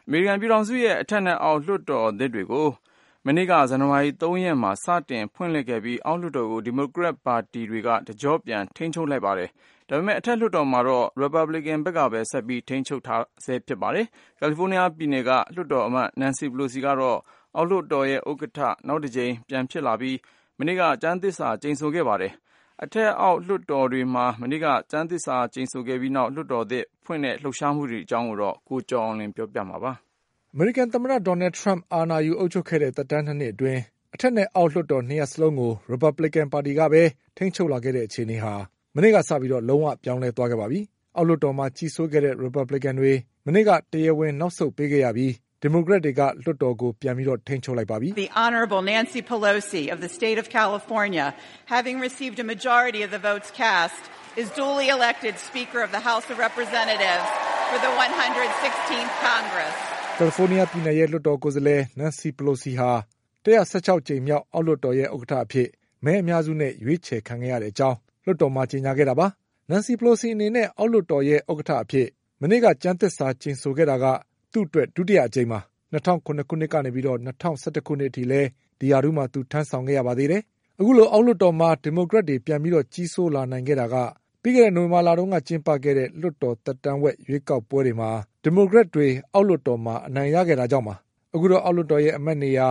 အမေရိကန်ပြည်ထောင်စုရဲ့အထက်နဲ့အောက်လွှတ်တော်သစ်တွေကိုမနေ့ကဇန်နဝါရီ 3 ရက်မှာစတင်ဖွင့်လှစ်ခဲ့ပြီးအောက်လွှတ်တော်ကိုဒီမိုကရက်ပါတီတွေကတကြောပြန်ထိန်းချုပ်လိုက်ပါတယ်။ဒါပေမဲ့အထက်လွှတ်တော်မှာတော့ Republican ဘက်ကပဲဆက်ပြီးထိန်းချုပ်ထားဆဲဖြစ်ပါတယ်။ကယ်လီဖိုးနီးယားပြည်နယ်ကလွှတ်တော်အမတ် Nancy Pelosi ကတော့အောက်လွှတ်တော်ရဲ့ဥက္ကဋ္ဌနောက်တစ်ကြိမ်ပြန်ဖြစ်လာပြီးမနေ့ကကျမ်းသစ္စာကျိန်ဆိုခဲ့ပါတယ်။အထက်အောက်လွှတ်တော်တွေမှာမနေ့ကကျမ်းသစ္စာကျိန်ဆိုခဲ့ပြီးနောက်လွှတ်တော်သစ်ဖွင့်တဲ့လှုပ်ရှားမှုတွေအကြောင်းကိုတော့ကိုကျော်အောင်လင်းပြောပြမှာပါ။အမေရိကန်သမ္မတဒေါ်နယ်ထရန့်အာဏာယူအုပ်ချုပ်ခဲ့တဲ့သက်တမ်း2 နှစ်အတွင်းအထက်နဲ့အောက်လွှတ်တော်2ရပ်စလုံးကို Republican ပါတီကပဲထိန်းချုပ်လာခဲ့တဲ့အခြေအနေဟာမနေ့ကစပြီးလုံးဝပြောင်းလဲသွားခဲ့ပါပြီ။အောက်လွှတ်တော်မှာကြီးစိုးခဲ့တဲ့ Republican တွေမနေ့ကတရားဝင်နောက်ဆုတ်ပေးခဲ့ရပြီးဒီမိုကရက်တွေကလွှတ်တော်ကိုပြန်ပြီးထိန်းချုပ်လိုက်ပါပြီ။ The Honorable Nancy Pelosi of the state of California, having received a majority of the votes cast, is duly elected Speaker of the House of Representatives for the 116th Congress. California ပြည်နယ်ရဲ့လွှတ်တော်ကိုယ်စားလှယ် Nancy Pelosi ဟာ116ကြိမ်မြောက်အောက်လွှတ်တော်ရဲ့ဥက္ကဋ္ဌအဖြစ်မဲအများစုနဲ့ရွေးချယ်ခံခဲ့ရတဲ့အကြောင်းလွှတ်တော်မှာကြေညာခဲ့တာပါ။ Nancy Pelosi အနေနဲ့အောက်လွှတ်တော်ရဲ့ဥက္ကဋ္ဌအဖြစ်မနေ့ကကျမ်းသစ္စာကျိန်ဆိုခဲ့တာကသူ့အတွက်ဒုတိယအကြိမ်ပါ။2009ခုနှစ်ကနေပြီး2011ခုနှစ်အထိလည်းဒီရာထူးမှာသူထမ်းဆောင်ခဲ့ရပါသေးတယ်။အခုလိုအောက်လွှတ်တော်မှာဒီမိုကရက်တွေပြန်ပြီးကြီးစိုးလာနိုင်ခဲ့တာကပြီးခဲ့တဲ့နိုဝင်ဘာလတုန်းကကျင်းပခဲ့တဲ့လွှတ်တော်သက်တမ်းဝက်ရွေးကောက်ပွဲတွေမှာဒီမိုကရက်တွေအောက်လွှတ်တော်မှာအနိုင်ရခဲ့တာကြောင့်ပါ။အခုတော့အောက်လွှတ်တော်ရဲ့အမတ်နေရာ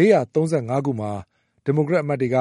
435ခုမှာဒီမိုကရက်အမတ်တွေက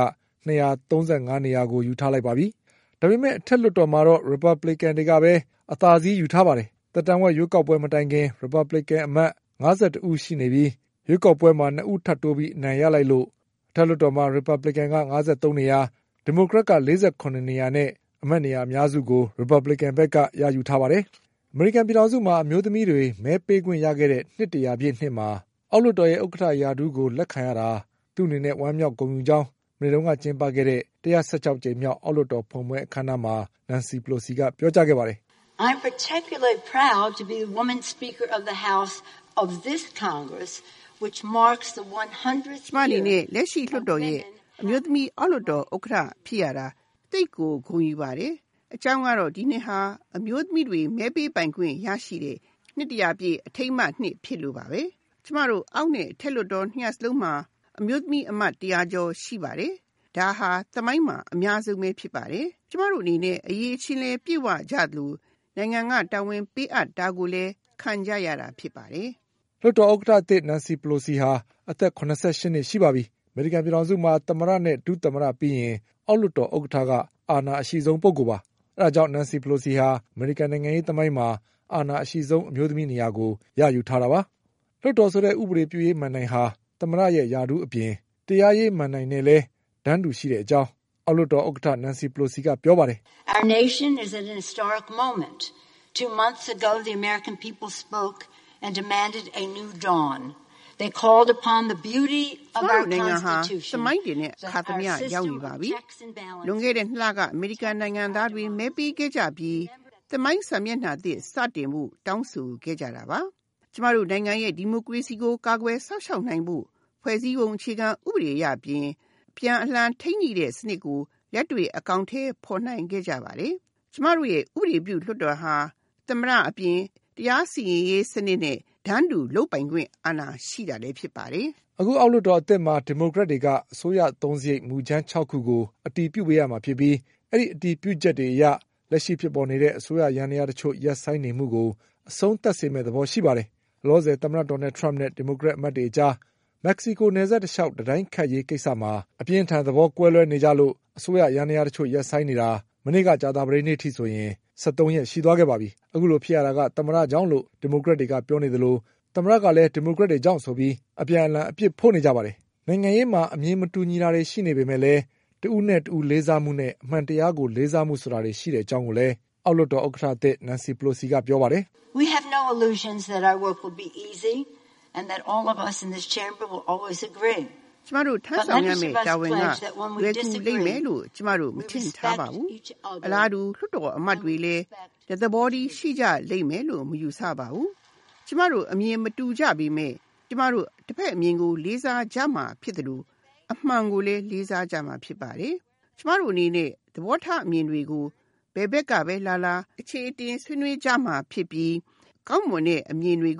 235နေရာကိုယူထားလိုက်ပါပြီ။ဒါပေမဲ့အထက်လွှတ်တော်မှာတော့ Republican တွေကပဲအသာစီးယူထားပါတယ်။သက်တမ်းဝက်ရွေးကောက်ပွဲမတိုင်ခင် Republican အမတ်52ဦးရှိနေပြီးရွေးကောက်ပွဲမှာ2ဦးထပ်တိုးပြီးအနိုင်ရလိုက်လို့အထက်လွှတ်တော်မှာ Republican က53နေရာဒီမိုကရက်က48နေရာနဲ့အမတ်နေရာအများစုကို Republican ဘက်ကရယူထားပါတယ်။အမေရိကန်ပြည်ထောင်စုမှာအမျိုးသမီးတွေမဲပေးခွင့်ရခဲ့တဲ့နှစ်100ပြည့်နှစ်မှာအောက်လွှတ်တော်ရဲ့ဥက္ကဋ္ဌရာထူးကိုလက်ခံရတာသူ့အနေနဲ့ဝမ်းမြောက်ဂုဏ်ယူကြောင်းမနေ့ကကျင်းပခဲ့တဲ့116ကြိမ်မြောက်အောက်လွှတ်တော်ဖွင့်ပွဲအခမ်းအနားမှာ Nancy Pelosi ကပြောကြားခဲ့ပါတယ်။ I'm particularly proud to be the woman speaker of the House of this Congress which marks the 100th year အနေနဲ့လက်ရှိလွှတ်တော်ရဲ့အမျိုးသမီးအောက်လွှတ်တော်ဥက္ကဋ္ဌဖြစ်ရတာသိပ်ကိုဂုဏ်ယူပါတယ်။အကြောင်းကတော့ဒီနှစ်ဟာအမျိုးသမီးတွေမဲပေးပိုင်ခွင့်ရရှိတဲ့နှစ်100ပြည့်အထိမ်းအမှတ်နှစ်ဖြစ်လို့ပါပဲ။ကျမတို့အောက်နဲ့အထက်လွှတ်တော်2ရပ်စလုံးမှာအမျိုးသမီးအမတ်100ကျော်ရှိပါတယ်။ဒါဟာသမိုင်းမှာအများဆုံးပဲဖြစ်ပါတယ်။ကျမတို့အနေနဲ့အရေးချင်းလဲပြည့်ဝကြသလိုနိုင်ငံကတာဝန်ပေးအပ်တာကိုလည်းခံကြရတာဖြစ်ပါတယ်။လွှတ်တော်ဥက္ကဋ္ဌသစ် Nancy Pelosi ဟာအသက်88နှစ်ရှိပါပြီ။အမေရိကန်ပြည်ထောင်စုမှာသမ္မတနဲ့ဒုသမ္မတပြီးရင်အောက်လွှတ်တော်ဥက္ကဋ္ဌကအာဏာအရှိဆုံးပုဂ္ဂိုလ်ပါ။အဲဒါကြောင့် Nancy Pelosi ဟာအမေရိကန်နိုင်ငံရေးသမိုင်းမှာအာဏာအရှိဆုံးအမျိုးသမီးနေရာကိုရယူထားတာပါ။လွှတ်တော်ဆိုတဲ့ဥပဒေပြုရေးမဏ္ဍိုင်ဟာသမ္မတရဲ့ရာထူးအပြင်တရားရေးမဏ္ဍိုင်နဲ့လည်းတန်းတူရှိတဲ့အကြောင်းအောက်လွှတ်တော်ဥက္ကဋ္ဌ Nancy Pelosi ကပြောပါတယ်။ Our nation is at an historic moment. 2 months ago the American people spoke and demanded a new dawn. They called upon the beauty of our constitution. သမိုင်းတင်တဲ့အခါသမယရောက်နေပါပြီ။လွန်ခဲ့တဲ့နှစ်လကအမေရိကန်နိုင်ငံသားတွေမဲပေးခဲ့ကြပြီးသမိုင်းစာမျက်နှာသစ်စတင်မှုတောင်းဆိုခဲ့ကြတာပါ။ကျမတို့နိုင်ငံရဲ့ဒီမိုကရေစီကိုကာကွယ်စောင့်ရှောက်နိုင်ဖို့ဖွဲ့စည်းပုံအခြေခံဥပဒေအရပြင်ပြန်အလှန်ထိန်းညှိတဲ့စနစ်ကိုလက်တွေ့အကောင်အထည်ဖော်နိုင်ခဲ့ကြပါတယ်။ကျမတို့ရဲ့ဥပဒေပြုလွှတ်တော်ဟာသမ္မတအပြင်တရားစီရင်ရေးစနစ်နဲ့တန်းတူလုပ်ပိုင်ခွင့်အာဏာရှိတာလည်းဖြစ်ပါတယ်။အခုအောက်လွှတ်တော်အသစ်မှာဒီမိုကရက်တွေကအစိုးရသုံးစရိတ်မူကြမ်း6ခုကိုအတည်ပြုပေးရမှာဖြစ်ပြီးအဲ့ဒီအတည်ပြုချက်တွေအရလက်ရှိဖြစ်ပေါ်နေတဲ့အစိုးရရန်ရာတချို့ရပ်ဆိုင်းနေမှုကိုအဆုံးသတ်စေမယ့်သဘောရှိပါတယ်။လောဆယ်သမ္မတဒေါ်နယ်ထရန့်နဲ့ဒီမိုကရက်အမတ်တွေအကြားမက္ကဆီကိုနယ်စပ်တစ်လျှောက်တိုင်းခတ်ရေးကိစ္စမှာအပြင်းထန်သဘောကွဲလွဲနေကြလို့အစိုးရရန်ရာတချို့ရပ်ဆိုင်းနေတာမနေ့ကကြာသပတေးနေ့ထိဆိုရင်73ရက်ရှိသွားခဲ့ပါပြီ။အခုလိုဖြစ်ရတာကသမ္မတကြောင့်လို့ဒီမိုကရက်တွေကပြောနေသလိုသမ္မတကလည်းဒီမိုကရက်တွေကြောင့်ဆိုပြီးအပြန်အလှန်အပြစ်ဖို့နေကြပါတယ်။နိုင်ငံရေးမှာအမြင်မတူညီတာတွေရှိနေပေမဲ့လည်းတဦးနဲ့တဦးလေးစားမှုနဲ့အမှန်တရားကိုလေးစားမှုဆိုတာတွေရှိတဲ့အကြောင်းကိုလည်းအောက်လွှတ်တော်ဥက္ကဋ္ဌသစ် Nancy Pelosi ကပြောပါတယ်။ We have no illusions that our work will be easy and that all of us in this chamber will always agree. ကျမတို့ထမ်းဆောင်ရမယ့်တာဝန်ကလွယ်ကူလိမ့်မယ်လို့ကျမတို့မထင်ထားပါဘူး။အလားတူလွှတ်တော်အမတ်တွေလည်းသဘောတည်းရှိကြလိမ့်မယ်လို့မယူဆပါဘူး။ကျမတို့အမြင်မတူကြပေမဲ့ကျမတို့တစ်ဖက်အမြင်ကိုလေးစားကြမှာဖြစ်တယ်လို့အမှန်ကိုလည်းလေးစားကြမှာဖြစ်ပါတယ်။ကျမတို့အနေနဲ့သဘောထားအမြင်တွေကိုဘယ်ဘက်ကပဲလာလာအခြေအတင်ဆွေးနွေးကြမှာဖြစ်ပြီးကောင်းမွန်တဲ့အမြင်တွေကို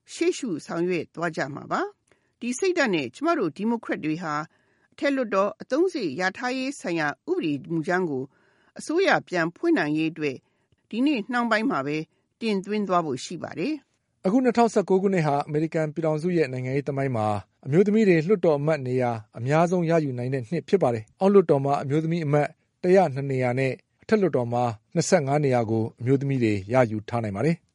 ရှေ့ရှုဆောင်ရွက်သွားကြမှာပါ။ဒီစိတ်ဓာတ်နဲ့ကျမတို့ဒီမိုကရက်တွေဟာအထက်လွှတ်တော်အသုံးစရိတ်ရထားရေးဆိုင်ရာဥပဒေမူကြမ်းကိုအစိုးရပြန်ဖွင့်နိုင်ရေးအတွက်ဒီနေ့နှောင်းပိုင်းမှာပဲတင်သွင်းသွားဖို့ရှိပါတယ်။အခု2019ခုနှစ်ဟာအမေရိကန်ပြည်ထောင်စုရဲ့နိုင်ငံရေးသမိုင်းမှာအမျိုးသမီးတွေလွှတ်တော်အမတ်နေရာအများဆုံးရယူနိုင်တဲ့နှစ်ဖြစ်ပါတယ်။အောက်လွှတ်တော်မှာအမျိုးသမီးအမတ်102နေရာနဲ့အထက်လွှတ်တော်မှာ25နေရာကိုအမျိုးသမီးတွေရယူထားနိုင်ပါတယ်။